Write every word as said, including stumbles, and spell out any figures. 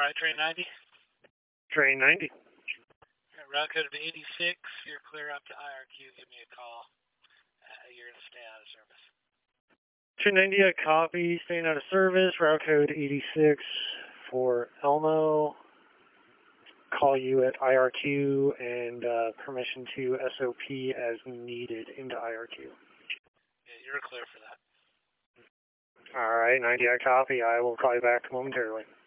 Alright, train ninety. Train ninety. Right, route code of eighty-six, you're clear up to I R Q, give me a call. Uh, you're going to stay out of service. Train ninety, a copy, staying out of service, route code eighty-six for Elmo. Call you at I R Q and uh, permission to S O P as needed into I R Q. Yeah, you're clear for that. All right, ninety, I copy. I will call you back momentarily.